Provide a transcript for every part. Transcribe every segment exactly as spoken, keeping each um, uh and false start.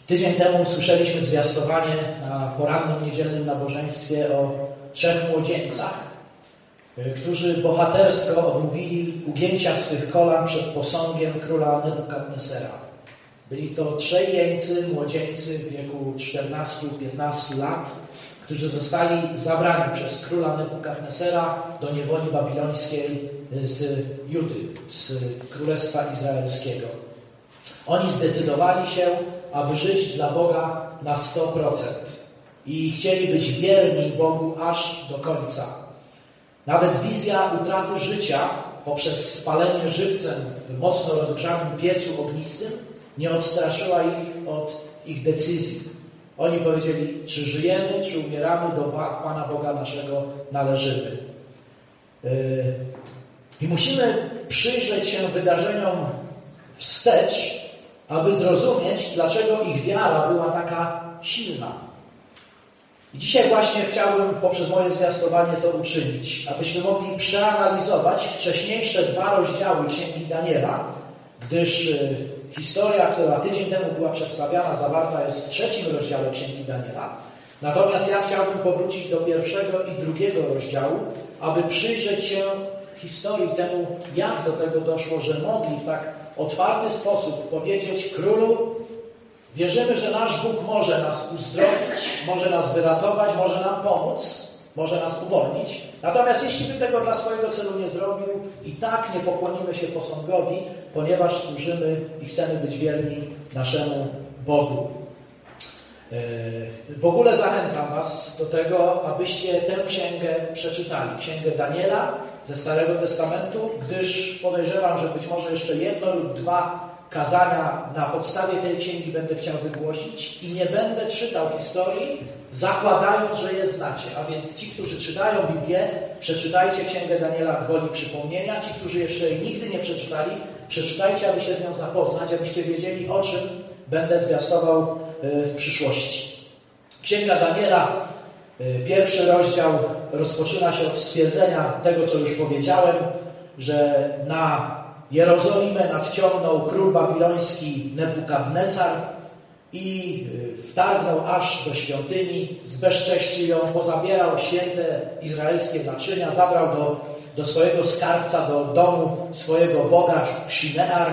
Tydzień temu usłyszeliśmy zwiastowanie na porannym niedzielnym nabożeństwie o trzech młodzieńcach, którzy bohatersko odmówili ugięcia swych kolan przed posągiem króla Nebukadnesera. Byli to trzej jeńcy, młodzieńcy w wieku czternastu piętnastu lat, którzy zostali zabrani przez króla Nebukadnesera do niewoli babilońskiej z Judy, z Królestwa Izraelskiego. Oni zdecydowali się, aby żyć dla Boga na sto procent i chcieli być wierni Bogu aż do końca. Nawet wizja utraty życia poprzez spalenie żywcem w mocno rozgrzanym piecu ognistym nie odstraszyła ich od ich decyzji. Oni powiedzieli, czy żyjemy, czy umieramy, do Pana Boga naszego należymy. I musimy przyjrzeć się wydarzeniom wstecz, aby zrozumieć, dlaczego ich wiara była taka silna. I dzisiaj właśnie chciałbym poprzez moje zwiastowanie to uczynić, abyśmy mogli przeanalizować wcześniejsze dwa rozdziały Księgi Daniela, gdyż historia, która tydzień temu była przedstawiana, zawarta jest w trzecim rozdziale Księgi Daniela. Natomiast ja chciałbym powrócić do pierwszego i drugiego rozdziału, aby przyjrzeć się historii temu, jak do tego doszło, że mogli w tak otwarty sposób powiedzieć: Królu, wierzymy, że nasz Bóg może nas uzdrowić, może nas wyratować, może nam pomóc, może nas uwolnić. Natomiast jeśli by tego dla swojego celu nie zrobił, i tak nie pokłonimy się posągowi, ponieważ służymy i chcemy być wierni naszemu Bogu. W ogóle zachęcam Was do tego, abyście tę księgę przeczytali. Księgę Daniela ze Starego Testamentu, gdyż podejrzewam, że być może jeszcze jedno lub dwa kazania na podstawie tej księgi będę chciał wygłosić i nie będę czytał historii, zakładając, że je znacie. A więc ci, którzy czytają Biblię, przeczytajcie Księgę Daniela gwoli przypomnienia. Ci, którzy jeszcze jej nigdy nie przeczytali, przeczytajcie, aby się z nią zapoznać, abyście wiedzieli, o czym będę zwiastował w przyszłości. Księga Daniela, pierwszy rozdział, rozpoczyna się od stwierdzenia tego, co już powiedziałem, że na Jerozolimę nadciągnął król babiloński Nebukadnesar i wtargnął aż do świątyni, zbezcześcił ją, pozabierał święte izraelskie naczynia, zabrał do, do swojego skarbca, do domu swojego Boga w Shinear.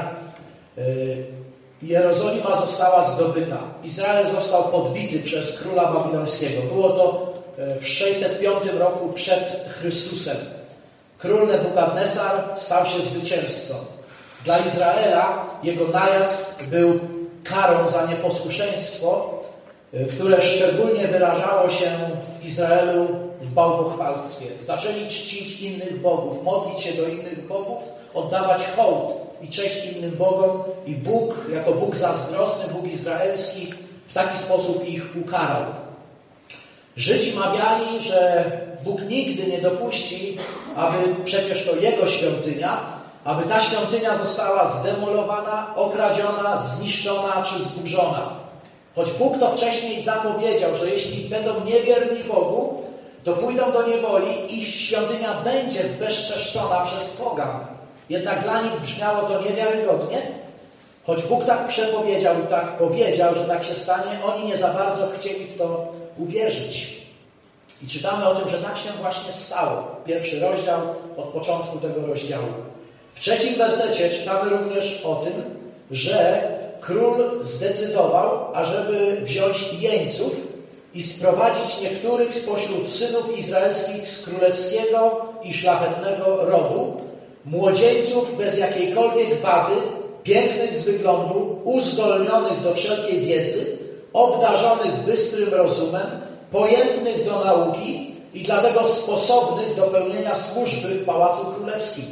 Jerozolima została zdobyta. Izrael został podbity przez króla babilońskiego. Było to w sześćset piątym roku przed Chrystusem. Król Nebukadnesar stał się zwycięzcą. Dla Izraela jego najazd był karą za nieposłuszeństwo, które szczególnie wyrażało się w Izraelu w bałwochwalstwie. Zaczęli czcić innych bogów, modlić się do innych bogów, oddawać hołd i cześć innym bogom, i Bóg, jako Bóg zazdrosny, Bóg izraelski, w taki sposób ich ukarał. Żydzi mawiali, że Bóg nigdy nie dopuści, aby przecież to Jego świątynia, aby ta świątynia została zdemolowana, okradziona, zniszczona czy zburzona. Choć Bóg to wcześniej zapowiedział, że jeśli będą niewierni Bogu, to pójdą do niewoli i świątynia będzie zbezczeszczona przez pogan. Jednak dla nich brzmiało to niewiarygodnie. Choć Bóg tak przepowiedział i tak powiedział, że tak się stanie, oni nie za bardzo chcieli w to uwierzyć. I czytamy o tym, że tak się właśnie stało. Pierwszy rozdział od początku tego rozdziału. W trzecim wersecie czytamy również o tym, że król zdecydował, ażeby wziąć jeńców i sprowadzić niektórych spośród synów izraelskich z królewskiego i szlachetnego rodu, młodzieńców bez jakiejkolwiek wady, pięknych z wyglądu, uzdolnionych do wszelkiej wiedzy, obdarzonych bystrym rozumem, pojętnych do nauki i dlatego sposobnych do pełnienia służby w Pałacu Królewskim.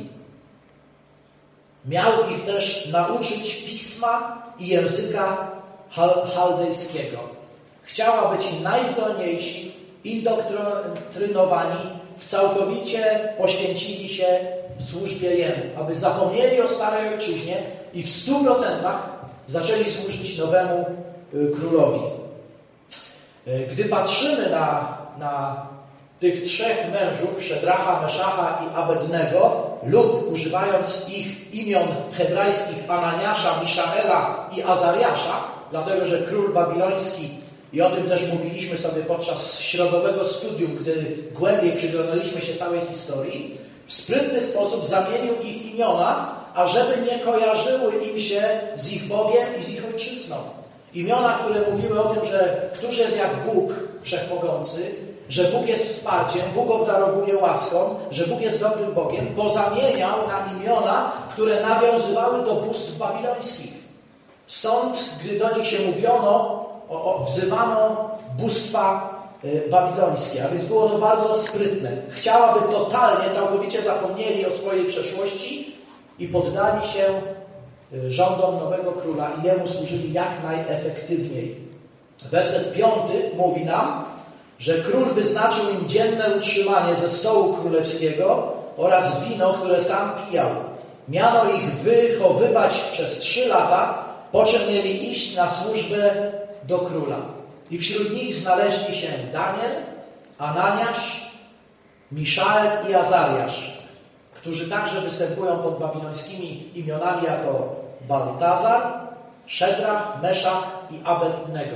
Miał ich też nauczyć pisma i języka chaldejskiego. Chciał, aby ci najzdolniejsi, indoktrynowani, w całkowicie poświęcili się w służbie Jemu, aby zapomnieli o starej ojczyźnie i w stu procentach zaczęli służyć nowemu królowi. Gdy patrzymy na, na tych trzech mężów, Szedracha, Meszacha i Abednego, lub używając ich imion hebrajskich Ananiasza, Miszaela i Azariasza, dlatego że król babiloński, i o tym też mówiliśmy sobie podczas środowego studium, gdy głębiej przyglądaliśmy się całej historii, w sprytny sposób zamienił ich imiona, ażeby nie kojarzyły im się z ich Bogiem i z ich ojczyzną. Imiona, które mówiły o tym, że któż jest jak Bóg Wszechmogący, że Bóg jest wsparciem, Bóg obdarowuje łaską, że Bóg jest dobrym Bogiem, pozamieniał na imiona, które nawiązywały do bóstw babilońskich. Stąd, gdy do nich się mówiono, o, o, wzywano bóstwa y, babilońskie, a więc było to bardzo sprytne. Chciałaby totalnie, całkowicie zapomnieli o swojej przeszłości i poddali się y, rządom nowego króla i jemu służyli jak najefektywniej. Werset piąty mówi nam, że król wyznaczył im dzienne utrzymanie ze stołu królewskiego oraz wino, które sam pijał. Miano ich wychowywać przez trzy lata, po czym mieli iść na służbę do króla. I wśród nich znaleźli się Daniel, Ananiasz, Miszael i Azariasz, którzy także występują pod babilońskimi imionami jako Baltazar, Szedrach, Meszach i Abednego.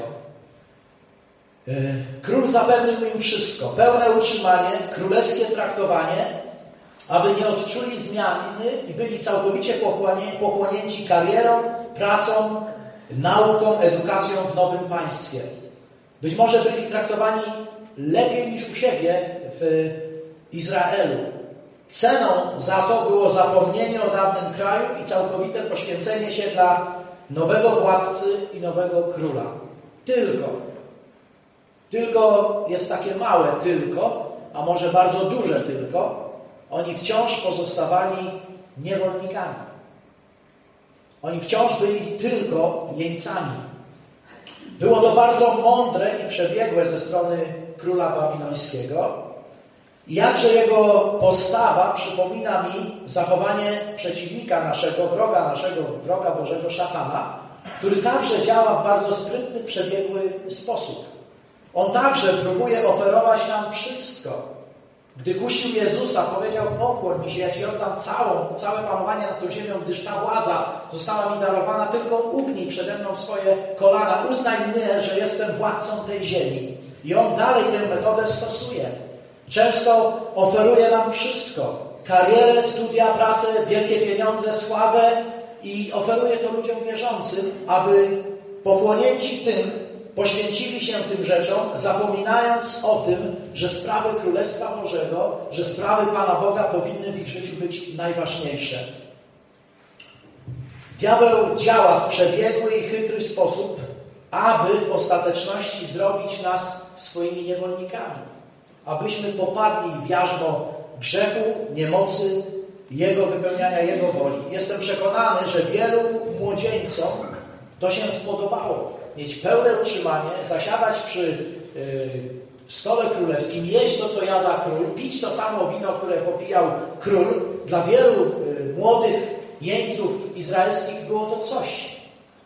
Król zapewnił im wszystko, pełne utrzymanie, królewskie traktowanie, aby nie odczuli zmiany i byli całkowicie pochłonięci karierą, pracą, nauką, edukacją w nowym państwie. Być może byli traktowani lepiej niż u siebie w Izraelu. Ceną za to było zapomnienie o dawnym kraju i całkowite poświęcenie się dla nowego władcy i nowego króla. Tylko, tylko jest takie małe tylko, a może bardzo duże tylko, oni wciąż pozostawali niewolnikami. Oni wciąż byli tylko jeńcami. Było to bardzo mądre i przebiegłe ze strony króla babilońskiego. I jakże jego postawa przypomina mi zachowanie przeciwnika naszego, wroga naszego, wroga Bożego, szatana, który także działa w bardzo sprytny, przebiegły sposób. On także próbuje oferować nam wszystko. Gdy kusił Jezusa, powiedział: pokłoń mi się, ja Ci oddam całą, całe panowanie nad tą ziemią, gdyż ta władza została mi darowana, tylko ugnij przede mną swoje kolana, uznaj mnie, że jestem władcą tej ziemi. I on dalej tę metodę stosuje. Często oferuje nam wszystko. Karierę, studia, pracę, wielkie pieniądze, sławę i oferuje to ludziom wierzącym, aby pochłonięci tym poświęcili się tym rzeczom, zapominając o tym, że sprawy Królestwa Bożego, że sprawy Pana Boga powinny w ich życiu być najważniejsze. Diabeł działa w przebiegły i chytry sposób, aby w ostateczności zrobić nas swoimi niewolnikami. Abyśmy popadli w jarzmo grzechu, niemocy, Jego wypełniania, Jego woli. Jestem przekonany, że wielu młodzieńcom to się spodobało. Mieć pełne utrzymanie, zasiadać przy yy, stole królewskim, jeść to, co jada król, pić to samo wino, które popijał król. Dla wielu yy, młodych jeńców izraelskich było to coś.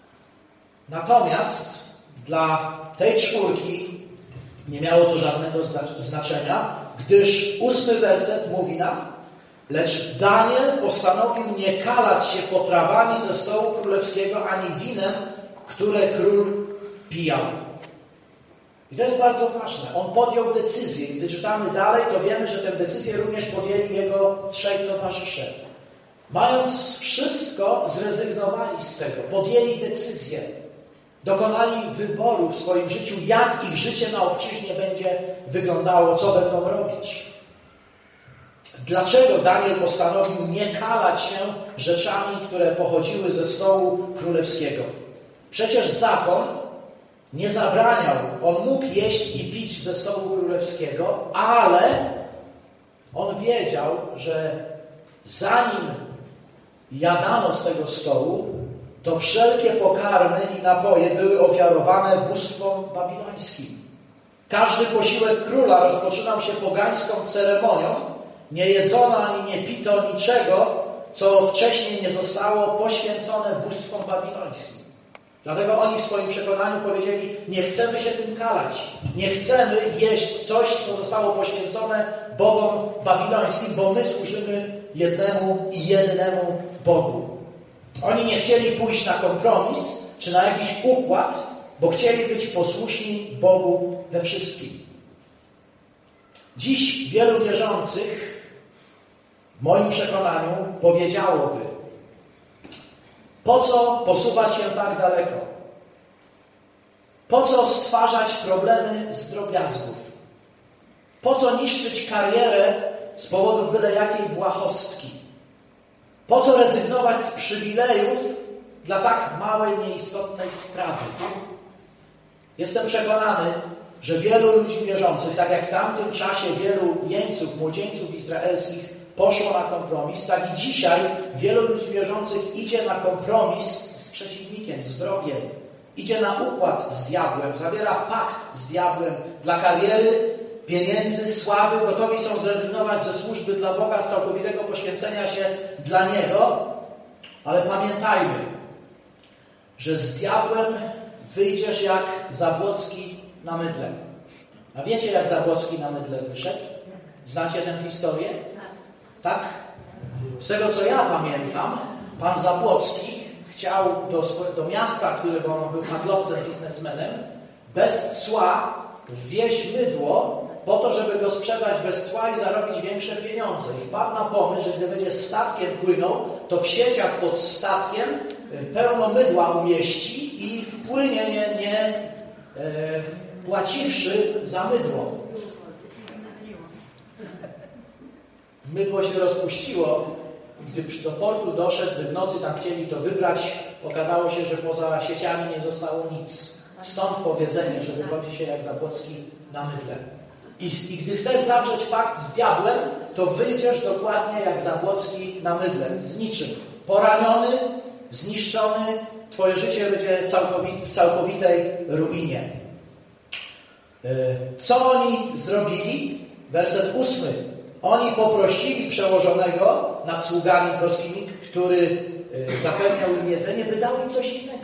Natomiast dla tej czwórki nie miało to żadnego znaczenia, gdyż ósmy werset mówi nam: lecz Daniel postanowił nie kalać się potrawami ze stołu królewskiego ani winem, które król pijał. I to jest bardzo ważne. On podjął decyzję. Gdy czytamy dalej, to wiemy, że tę decyzję również podjęli jego trzej towarzysze. Mając wszystko, zrezygnowali z tego. Podjęli decyzję. Dokonali wyboru w swoim życiu, jak ich życie na obczyźnie będzie wyglądało, co będą robić. Dlaczego Daniel postanowił nie kalać się rzeczami, które pochodziły ze stołu królewskiego? Przecież zakon nie zabraniał. On mógł jeść i pić ze stołu królewskiego, ale on wiedział, że zanim jadano z tego stołu, to wszelkie pokarmy i napoje były ofiarowane bóstwom babilońskim. Każdy posiłek króla rozpoczynał się pogańską ceremonią. Nie jedzono ani nie pito niczego, co wcześniej nie zostało poświęcone bóstwom babilońskim. Dlatego oni w swoim przekonaniu powiedzieli: nie chcemy się tym kalać. Nie chcemy jeść coś, co zostało poświęcone bogom babilońskim, bo my służymy jednemu i jednemu Bogu. Oni nie chcieli pójść na kompromis czy na jakiś układ, bo chcieli być posłuszni Bogu we wszystkim. Dziś wielu wierzących, w moim przekonaniu, powiedziałoby: po co posuwać się tak daleko? Po co stwarzać problemy z drobiazgów? Po co niszczyć karierę z powodu byle jakiej błahostki? Po co rezygnować z przywilejów dla tak małej, nieistotnej sprawy? Jestem przekonany, że wielu ludzi wierzących, tak jak w tamtym czasie wielu jeńców, młodzieńców izraelskich poszło na kompromis, tak i dzisiaj wielu ludzi wierzących idzie na kompromis z przeciwnikiem, z wrogiem. Idzie na układ z diabłem, zawiera pakt z diabłem dla kariery, pieniędzy, sławy, gotowi są zrezygnować ze służby dla Boga, z całkowitego poświęcenia się dla Niego, ale pamiętajmy, że z diabłem wyjdziesz jak Zabłocki na mydle. A wiecie, jak Zabłocki na mydle wyszedł? Znacie tę historię? Tak? Z tego, co ja pamiętam, pan Zabłocki chciał do, do miasta, którego on był handlowcem, biznesmenem, bez cła wwieźć mydło po to, żeby go sprzedać bez cła i zarobić większe pieniądze. I wpadł na pomysł, że gdy będzie statkiem płynął, to w sieciach pod statkiem pełno mydła umieści i wpłynie, nie, nie e, płaciwszy za mydło. Mydło się rozpuściło. Gdy do portu doszedł, gdy w nocy tam chcieli to wybrać, okazało się, że poza sieciami nie zostało nic. Stąd powiedzenie, że wychodzi się jak Zabłocki na mydle. I, I gdy chcesz zawrzeć pakt z diabłem, to wyjdziesz dokładnie jak Zabłocki na mydle. Z niczym. Poraniony, zniszczony, twoje życie będzie całkowit, w całkowitej ruinie. Co oni zrobili? Werset ósmy. Oni poprosili przełożonego nad sługami troskimi, który zapewniał im jedzenie, by dał im coś innego.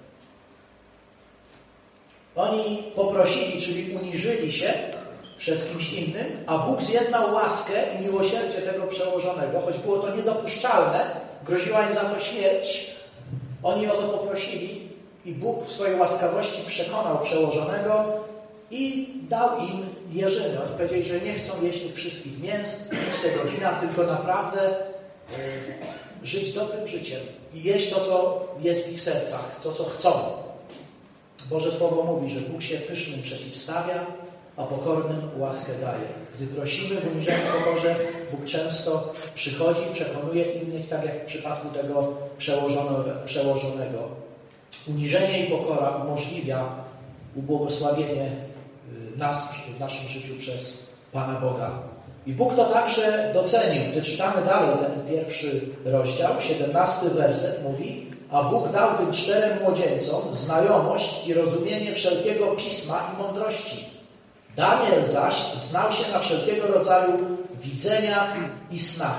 Oni poprosili, czyli uniżyli się przed kimś innym, a Bóg zjednał łaskę i miłosierdzie tego przełożonego, choć było to niedopuszczalne, groziła im za to śmierć. Oni o to poprosili i Bóg w swojej łaskawości przekonał przełożonego i dał im jeżyny. Oni powiedzieli, że nie chcą jeść tych wszystkich mięs, pić tego wina, tylko naprawdę e, żyć dobrym życiem i jeść to, co jest w ich sercach, to, co chcą. Boże Słowo mówi, że Bóg się pysznym przeciwstawia, a pokornym łaskę daje. Gdy prosimy w uniżeniu pokorze, Bóg często przychodzi, przekonuje innych, tak jak w przypadku tego przełożonego. Uniżenie i pokora umożliwia ubłogosławienie nas w naszym życiu przez Pana Boga. I Bóg to także docenił. Gdy czytamy dalej ten pierwszy rozdział, siedemnasty werset mówi: a Bóg dał tym czterem młodzieńcom znajomość i rozumienie wszelkiego pisma i mądrości. Daniel zaś znał się na wszelkiego rodzaju widzeniach i snach.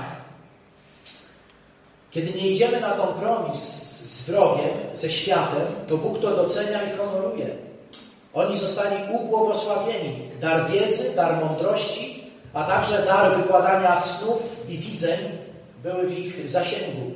Kiedy nie idziemy na kompromis z wrogiem, ze światem, to Bóg to docenia i honoruje. Oni zostali ubłogosławieni. Dar wiedzy, dar mądrości, a także dar wykładania snów i widzeń były w ich zasięgu.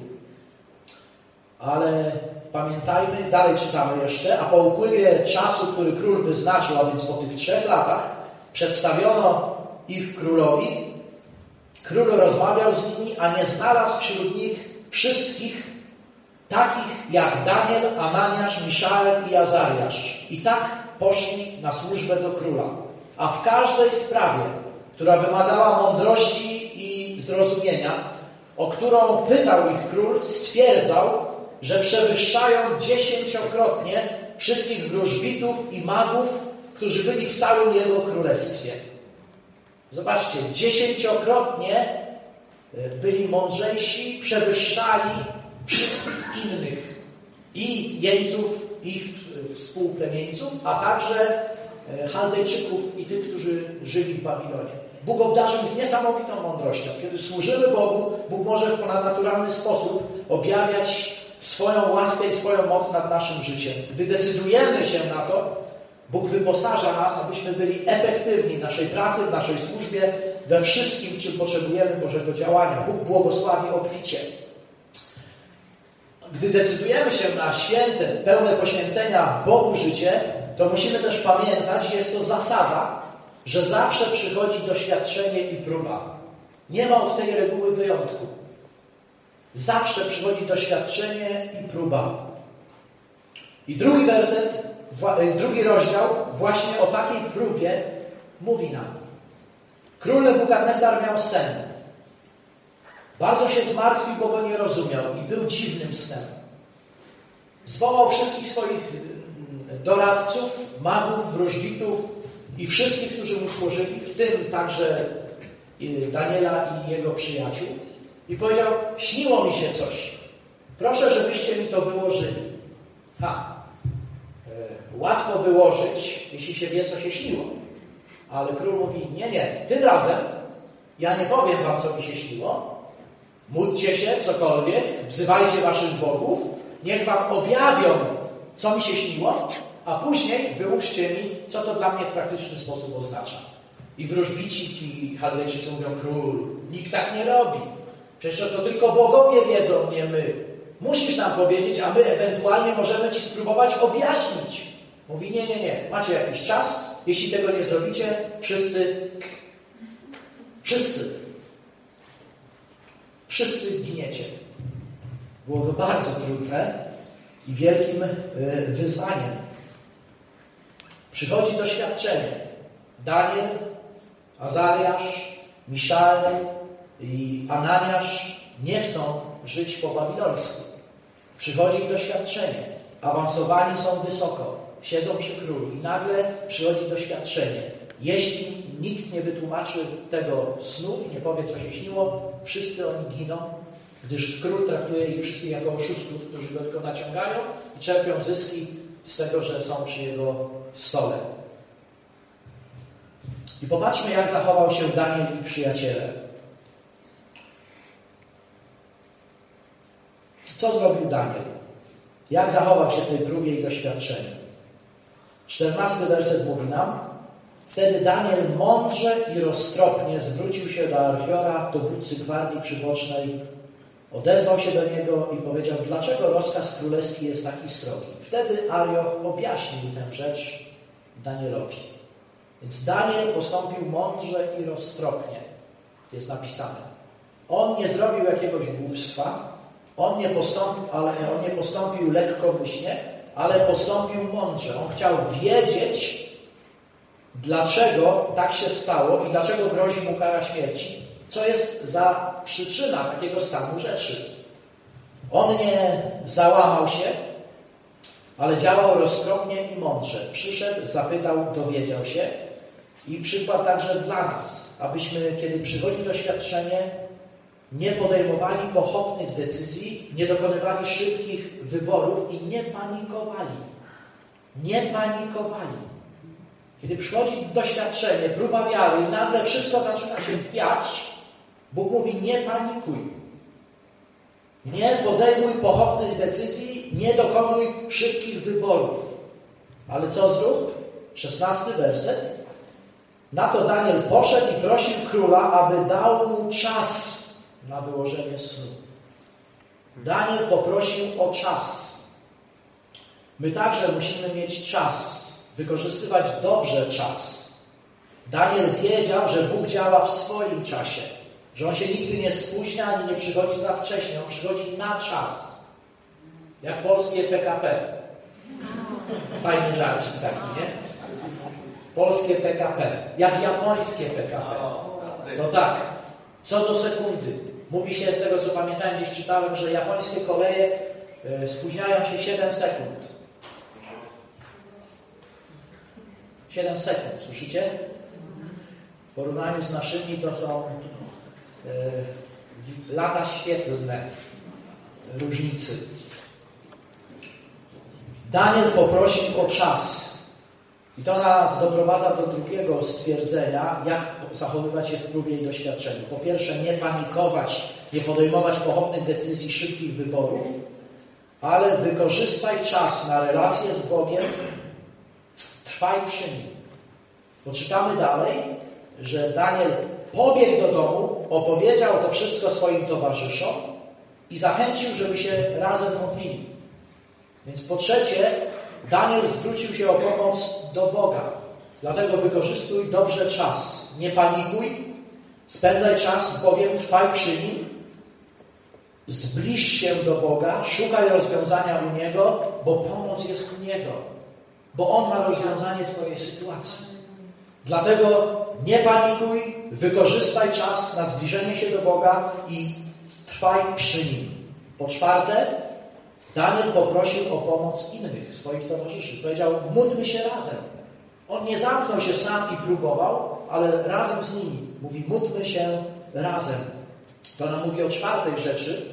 Ale pamiętajmy, dalej czytamy jeszcze, a po upływie czasu, który król wyznaczył, a więc po tych trzech latach, przedstawiono ich królowi. Król rozmawiał z nimi, a nie znalazł wśród nich wszystkich takich jak Daniel, Ananiasz, Miszael i Azariasz. I tak poszli na służbę do króla. A w każdej sprawie, która wymagała mądrości i zrozumienia, o którą pytał ich król, stwierdzał, że przewyższają dziesięciokrotnie wszystkich wróżbitów i magów, którzy byli w całym jego królestwie. Zobaczcie, dziesięciokrotnie byli mądrzejsi, przewyższali wszystkich innych i jeńców, ich współplemieńców, a także Chaldejczyków i tych, którzy żyli w Babilonie. Bóg obdarzył ich niesamowitą mądrością. Kiedy służymy Bogu, Bóg może w ponadnaturalny sposób objawiać swoją łaskę i swoją moc nad naszym życiem. Gdy decydujemy się na to, Bóg wyposaża nas, abyśmy byli efektywni w naszej pracy, w naszej służbie, we wszystkim, czym potrzebujemy Bożego działania. Bóg błogosławi obficie. gdy decydujemy się na święte, pełne poświęcenia Bogu życie, to musimy też pamiętać, jest to zasada, że zawsze przychodzi doświadczenie i próba. Nie ma od tej reguły wyjątku. Zawsze przychodzi doświadczenie i próba. I drugi werset, drugi rozdział właśnie o takiej próbie mówi nam. Król Nebukadnesar miał sen. Bardzo się zmartwił, bo go nie rozumiał i był dziwnym snem. Zwołał wszystkich swoich doradców, magów, wróżbitów i wszystkich, którzy mu służyli, w tym także Daniela i jego przyjaciół. I powiedział, śniło mi się coś. Proszę, żebyście mi to wyłożyli. Ha, e, łatwo wyłożyć, jeśli się wie, co się śniło. Ale król mówi, nie, nie, tym razem ja nie powiem wam, co mi się śniło. Módlcie się, cokolwiek, wzywajcie waszych bogów, niech wam objawią, co mi się śniło, a później wyłóżcie mi, co to dla mnie w praktyczny sposób oznacza. I wróżbici ci Chaldejczycy mówią, król, nikt tak nie robi. Przecież to tylko bogowie wiedzą, nie my. Musisz nam powiedzieć, a my ewentualnie możemy ci spróbować objaśnić. Mówi, nie, nie, nie, macie jakiś czas, jeśli tego nie zrobicie, wszyscy, wszyscy, wszyscy giniecie. Było to bardzo trudne i wielkim wyzwaniem. Przychodzi doświadczenie. Daniel, Azariasz, Miszael i Ananiasz nie chcą żyć po babilońsku. Przychodzi doświadczenie. Awansowani są wysoko. Siedzą przy królu i nagle przychodzi doświadczenie. Jeśli nikt nie wytłumaczy tego snu i nie powie, co się śniło, wszyscy oni giną, gdyż król traktuje ich wszystkich jako oszustów, którzy go tylko naciągają i czerpią zyski z tego, że są przy jego stole. I popatrzmy, jak zachował się Daniel i przyjaciele. Co zrobił Daniel? Jak zachował się w tej próbie i doświadczeniu? czternasty werset mówi nam, wtedy Daniel mądrze i roztropnie zwrócił się do Archiora, dowódcy gwardii przybocznej, odezwał się do niego i powiedział, dlaczego rozkaz królewski jest taki srogi. Wtedy Arioch objaśnił tę rzecz Danielowi. Więc Daniel postąpił mądrze i roztropnie. Jest napisane. On nie zrobił jakiegoś głupstwa, on nie postąpił, ale on nie postąpił lekkomyślnie, ale postąpił mądrze. On chciał wiedzieć, dlaczego tak się stało i dlaczego grozi mu kara śmierci. Co jest za przyczyna takiego stanu rzeczy. On nie załamał się, ale działał roztropnie i mądrze. Przyszedł, zapytał, dowiedział się i przykład także dla nas, abyśmy, kiedy przychodzi doświadczenie, nie podejmowali pochopnych decyzji, nie dokonywali szybkich wyborów i nie panikowali. Nie panikowali. Kiedy przychodzi doświadczenie, próba wiary i nagle wszystko zaczyna się chwiać, Bóg mówi, nie panikuj. Nie podejmuj pochopnych decyzji, nie dokonuj szybkich wyborów. Ale co zrób? szesnasty werset. Na to Daniel poszedł i prosił króla, aby dał mu czas na wyłożenie snu. Daniel poprosił o czas. My także musimy mieć czas, wykorzystywać dobrze czas. Daniel wiedział, że Bóg działa w swoim czasie, że On się nigdy nie spóźnia, ani nie przychodzi za wcześnie, On przychodzi na czas. Jak polskie P K P. Fajny żarcik taki, nie? Polskie P K P. Jak japońskie P K P. To tak, co do sekundy. Mówi się, z tego co pamiętałem, gdzieś czytałem, że japońskie koleje spóźniają się siedem sekund. siedem sekund, słyszycie? W porównaniu z naszymi to są y, lata świetlne różnicy. Daniel poprosił o czas. I to nas doprowadza do drugiego stwierdzenia, jak zachowywać się w próbie i doświadczeniu. Po pierwsze, nie panikować, nie podejmować pochopnych decyzji, szybkich wyborów, ale wykorzystaj czas na relacje z Bogiem, trwaj przy nim. Poczytamy dalej, że Daniel pobiegł do domu, opowiedział to wszystko swoim towarzyszom i zachęcił, żeby się razem modlili. Więc po trzecie, Daniel zwrócił się o pomoc do Boga. Dlatego wykorzystuj dobrze czas. Nie panikuj, spędzaj czas, bowiem trwaj przy Nim. Zbliż się do Boga, szukaj rozwiązania u Niego, bo pomoc jest u Niego. Bo On ma rozwiązanie Twojej sytuacji. Dlatego nie panikuj, wykorzystaj czas na zbliżenie się do Boga i trwaj przy Nim. Po czwarte, Daniel poprosił o pomoc innych, swoich towarzyszy. Powiedział, módlmy się razem. On nie zamknął się sam i próbował, ale razem z nimi. Mówi, módlmy się razem. To nam mówi o czwartej rzeczy.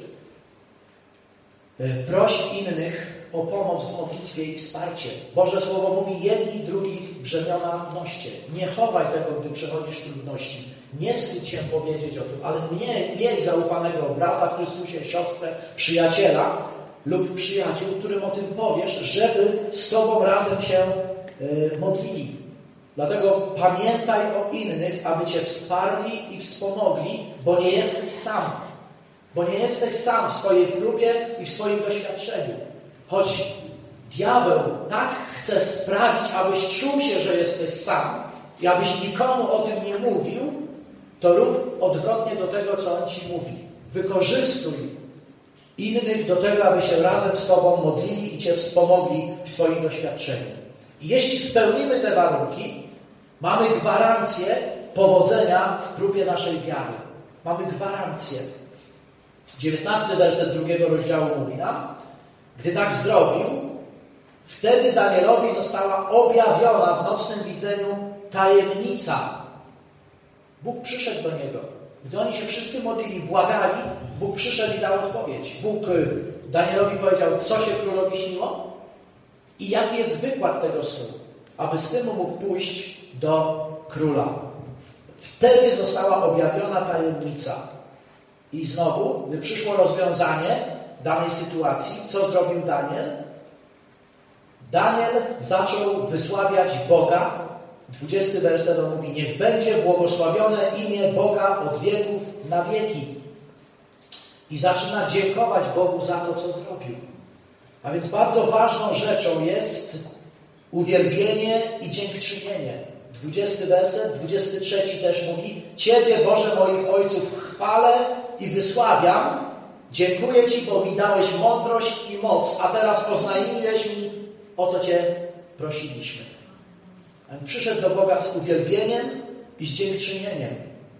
Proś innych o pomoc w modlitwie i wsparcie. Boże Słowo mówi, jedni drugich brzemiona noście. Nie chowaj tego, gdy przechodzisz trudności. Nie wstydź się powiedzieć o tym, ale miej, miej zaufanego brata w Chrystusie, siostrę, przyjaciela lub przyjaciół, którym o tym powiesz, żeby z Tobą razem się y, modlili. Dlatego pamiętaj o innych, aby Cię wsparli i wspomogli, bo nie jesteś sam. Bo nie jesteś sam w swojej próbie i w swoim doświadczeniu. Choć diabeł tak chce sprawić, abyś czuł się, że jesteś sam i abyś nikomu o tym nie mówił, to rób odwrotnie do tego, co on Ci mówi. Wykorzystuj innych do tego, aby się razem z Tobą modlili i Cię wspomogli w Twoim doświadczeniu. I jeśli spełnimy te warunki, mamy gwarancję powodzenia w próbie naszej wiary. Mamy gwarancję. dziewiętnasty werset drugiego rozdziału mówi nam, gdy tak zrobił, wtedy Danielowi została objawiona w nocnym widzeniu tajemnica. Bóg przyszedł do niego. Gdy oni się wszyscy modlili, błagali, Bóg przyszedł i dał odpowiedź. Bóg Danielowi powiedział, co się królowi śniło i jaki jest wykład tego snu, aby z tym mógł pójść do króla. Wtedy została objawiona tajemnica. I znowu, gdy przyszło rozwiązanie danej sytuacji, co zrobił Daniel? Daniel zaczął wysławiać Boga. dwudziesty werset mówi, niech będzie błogosławione imię Boga od wieków na wieki. I zaczyna dziękować Bogu za to, co zrobił. A więc bardzo ważną rzeczą jest uwielbienie i dziękczynienie. dwudziesty werset, dwudziesty trzeci też mówi, Ciebie, Boże moich ojców, chwalę i wysławiam. Dziękuję Ci, bo mi dałeś mądrość i moc, a teraz oznajmiłeś mi, o co Cię prosiliśmy. On przyszedł do Boga z uwielbieniem i z dziękczynieniem.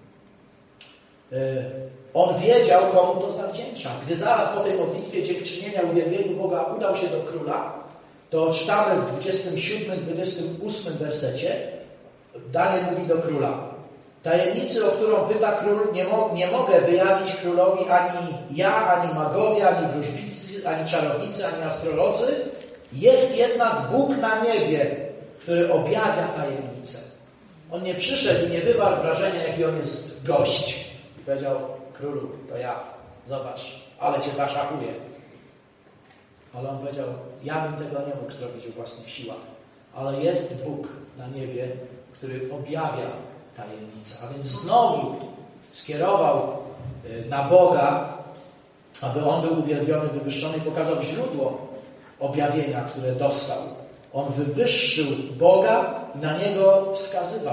On wiedział, komu to zawdzięcza. Gdy zaraz po tej modlitwie dziękczynienia, uwielbieniu Boga udał się do króla, to czytamy w dwudziestym siódmym, dwudziestym ósmym wersecie, Daniel mówi do króla, tajemnicy, o którą pyta król, nie, mo- nie mogę wyjawić królowi ani ja, ani magowie, ani wróżbicy, ani czarownicy, ani astrolodzy. Jest jednak Bóg na niebie, który objawia tajemnicę. On nie przyszedł i nie wywarł wrażenia, jaki on jest gość. I powiedział, królu, to ja, zobacz, ale Cię zaszachuję. Ale on powiedział, ja bym tego nie mógł zrobić w własnych siłach. Ale jest Bóg na niebie, który objawia tajemnicę. A więc znowu skierował na Boga, aby On był uwielbiony, wywyższony i pokazał źródło objawienia, które dostał. On wywyższył Boga i na Niego wskazywał.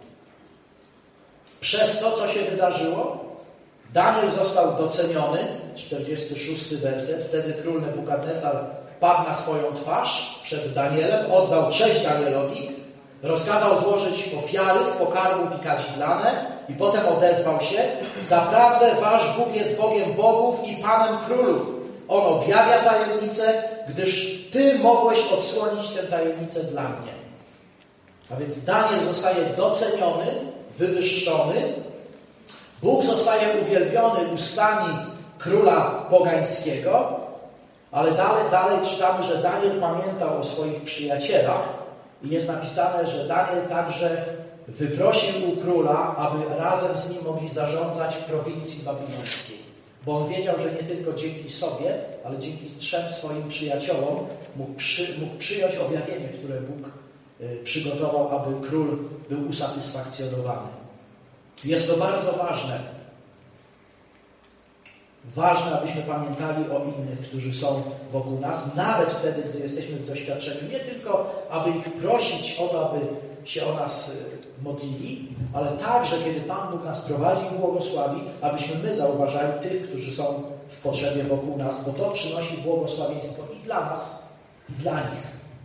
Przez to, co się wydarzyło, Daniel został doceniony, czterdziesty szósty werset, wtedy król Nebukadnesar padł na swoją twarz przed Danielem, oddał cześć Danielowi, rozkazał złożyć ofiary z pokarmów i kadzidlane i potem odezwał się, zaprawdę wasz Bóg jest Bogiem bogów i Panem królów. On objawia tajemnicę, gdyż Ty mogłeś odsłonić tę tajemnicę dla mnie. A więc Daniel zostaje doceniony, wywyższony. Bóg zostaje uwielbiony ustami króla pogańskiego, ale dalej, dalej czytamy, że Daniel pamiętał o swoich przyjacielach i jest napisane, że Daniel także wyprosił u króla, aby razem z nim mogli zarządzać w prowincji babilońskiej. Bo on wiedział, że nie tylko dzięki sobie, ale dzięki trzem swoim przyjaciołom mógł, przy, mógł przyjąć objawienie, które Bóg y, przygotował, aby król był usatysfakcjonowany. Jest to bardzo ważne. Ważne, abyśmy pamiętali o innych, którzy są wokół nas, nawet wtedy, gdy jesteśmy w doświadczeniu. Nie tylko, aby ich prosić o to, aby się o nas modlili, ale także, kiedy Pan Bóg nas prowadzi i błogosławi, abyśmy my zauważali tych, którzy są w potrzebie wokół nas, bo to przynosi błogosławieństwo i dla nas, i dla nich.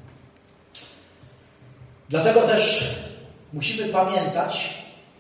Dlatego też musimy pamiętać,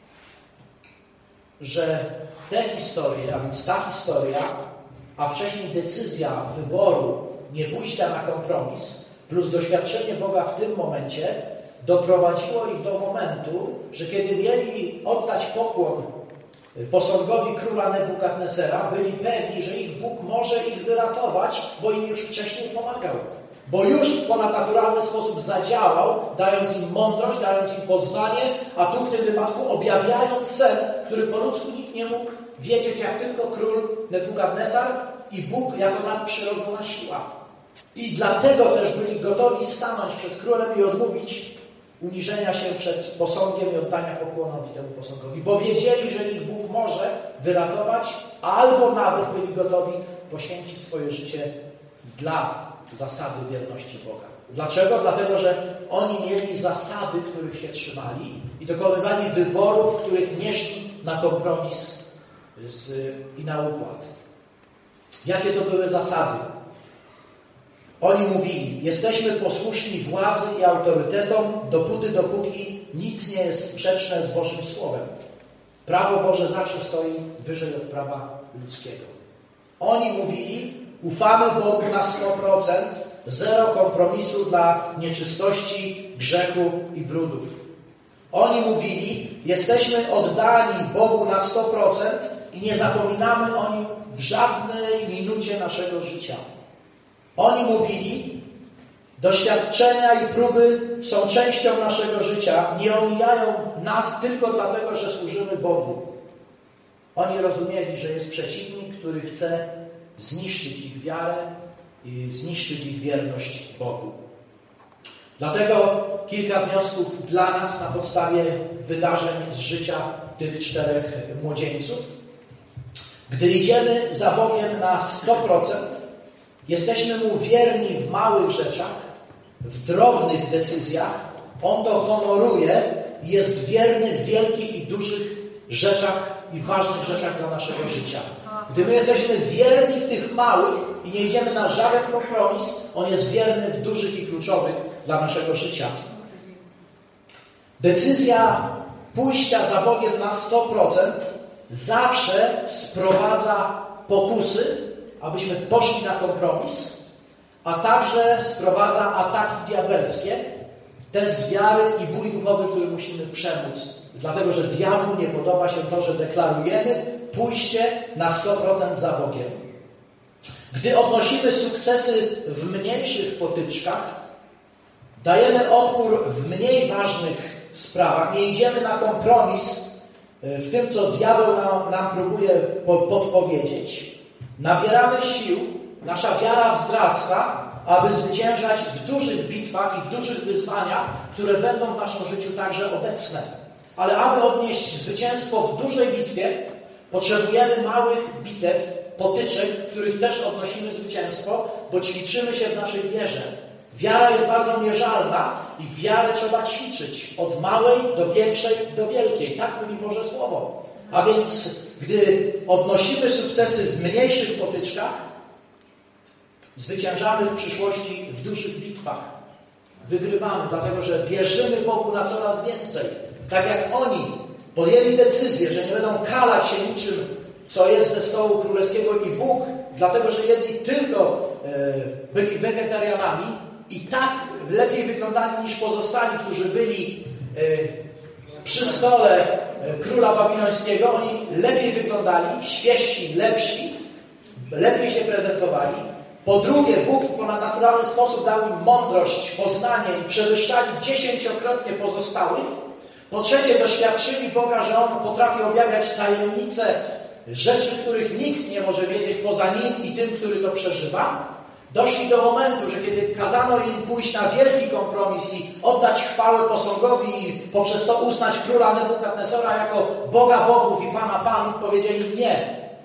że te historie, a więc ta historia, a wcześniej decyzja wyboru, nie pójścia na kompromis, plus doświadczenie Boga w tym momencie, doprowadziło ich do momentu, że kiedy mieli oddać pokłon posągowi króla Nebukadnesera, byli pewni, że ich Bóg może ich wyratować, bo im już wcześniej pomagał. Bo już w ponadnaturalny sposób zadziałał, dając im mądrość, dając im poznanie, a tu w tym wypadku objawiając sen, który po ludzku nikt nie mógł wiedzieć, jak tylko król Nebukadnesar i Bóg jako nadprzyrodzona siła. I dlatego też byli gotowi stanąć przed królem i odmówić uniżenia się przed posągiem i oddania pokłonowi temu posągowi, bo wiedzieli, że ich Bóg może wyratować, albo nawet byli gotowi poświęcić swoje życie dla zasady wierności Boga. Dlaczego? Dlatego, że oni mieli zasady, których się trzymali i dokonywali wyborów, których nie szli na kompromis z, i na układ. Jakie to były zasady? Oni mówili, jesteśmy posłuszni władzy i autorytetom, dopóty, dopóki nic nie jest sprzeczne z Bożym Słowem. Prawo Boże zawsze stoi wyżej od prawa ludzkiego. Oni mówili, ufamy Bogu na sto procent, zero kompromisu dla nieczystości, grzechu i brudów. Oni mówili, jesteśmy oddani Bogu na sto procent i nie zapominamy o Nim w żadnej minucie naszego życia. Oni mówili, doświadczenia i próby są częścią naszego życia, nie omijają nas tylko dlatego, że służymy Bogu. Oni rozumieli, że jest przeciwnik, który chce zniszczyć ich wiarę i zniszczyć ich wierność Bogu. Dlatego kilka wniosków dla nas na podstawie wydarzeń z życia tych czterech młodzieńców. Gdy idziemy za Bogiem na sto procent, jesteśmy Mu wierni w małych rzeczach, w drobnych decyzjach. On to honoruje i jest wierny w wielkich i dużych rzeczach i ważnych rzeczach dla naszego życia. Gdy my jesteśmy wierni w tych małych i nie idziemy na żaden kompromis, On jest wierny w dużych i kluczowych dla naszego życia. Decyzja pójścia za Bogiem na sto procent zawsze sprowadza pokusy, abyśmy poszli na kompromis, a także sprowadza ataki diabelskie, test wiary i bój duchowy, który musimy przemóc. Dlatego, że diabłu nie podoba się to, że deklarujemy pójście na sto procent za Bogiem. Gdy odnosimy sukcesy w mniejszych potyczkach, dajemy odpór w mniej ważnych sprawach, nie idziemy na kompromis w tym, co diabeł nam, nam próbuje podpowiedzieć, nabieramy sił, nasza wiara wzrasta, aby zwyciężać w dużych bitwach i w dużych wyzwaniach, które będą w naszym życiu także obecne. Ale aby odnieść zwycięstwo w dużej bitwie, potrzebujemy małych bitew, potyczek, w których też odnosimy zwycięstwo, bo ćwiczymy się w naszej wierze. Wiara jest bardzo mierzalna i w wiarę trzeba ćwiczyć. Od małej do większej, do wielkiej. Tak mówi Boże Słowo. A więc, gdy odnosimy sukcesy w mniejszych potyczkach, zwyciężamy w przyszłości w dużych bitwach. Wygrywamy, dlatego że wierzymy Bogu na coraz więcej. Tak jak oni podjęli decyzję, że nie będą kalać się niczym, co jest ze stołu królewskiego i Bóg, dlatego że jedni tylko e, byli wegetarianami i tak lepiej wyglądali niż pozostali, którzy byli e, przy stole e, króla babilońskiego. Oni lepiej wyglądali, świeżsi, lepsi, lepiej się prezentowali. Po drugie, Bóg w ponadnaturalny sposób dał im mądrość, poznanie i przewyższali dziesięciokrotnie pozostałych. Po trzecie, doświadczyli Boga, że On potrafi objawiać tajemnice, rzeczy, których nikt nie może wiedzieć poza Nim i tym, który to przeżywa. Doszli do momentu, że kiedy kazano im pójść na wielki kompromis i oddać chwałę posągowi i poprzez to uznać króla Nebukadnesara jako Boga bogów i Pana panów, powiedzieli nie.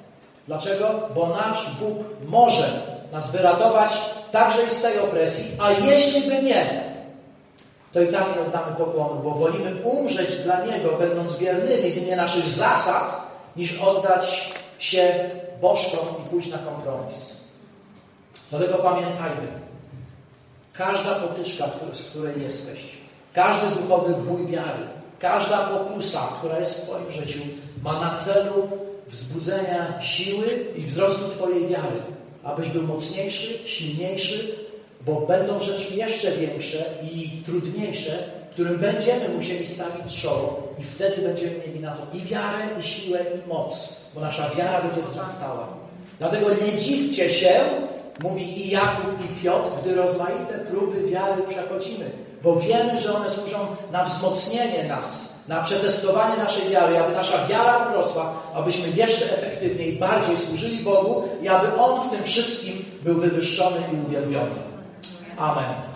Dlaczego? Bo nasz Bóg może nas wyratować także i z tej opresji, a jeśli by nie, to i tak nie oddamy pokłonu, bo wolimy umrzeć dla Niego, będąc wiernymi w imię naszych zasad, niż oddać się bożkom i pójść na kompromis. Dlatego pamiętajmy, każda potyczka, z której jesteś, każdy duchowy bój wiary, każda pokusa, która jest w Twoim życiu, ma na celu wzbudzenia siły i wzrostu Twojej wiary, abyś był mocniejszy, silniejszy, bo będą rzeczy jeszcze większe i trudniejsze, którym będziemy musieli stawić czoło i wtedy będziemy mieli na to i wiarę, i siłę, i moc, bo nasza wiara będzie wzrastała. Dlatego nie dziwcie się, mówi i Jakub, i Piotr, gdy rozmaite próby wiary przechodzimy, bo wiemy, że one służą na wzmocnienie nas, na przetestowanie naszej wiary, aby nasza wiara urosła, abyśmy jeszcze efektywniej, bardziej służyli Bogu i aby On w tym wszystkim był wywyższony i uwielbiony. Amen.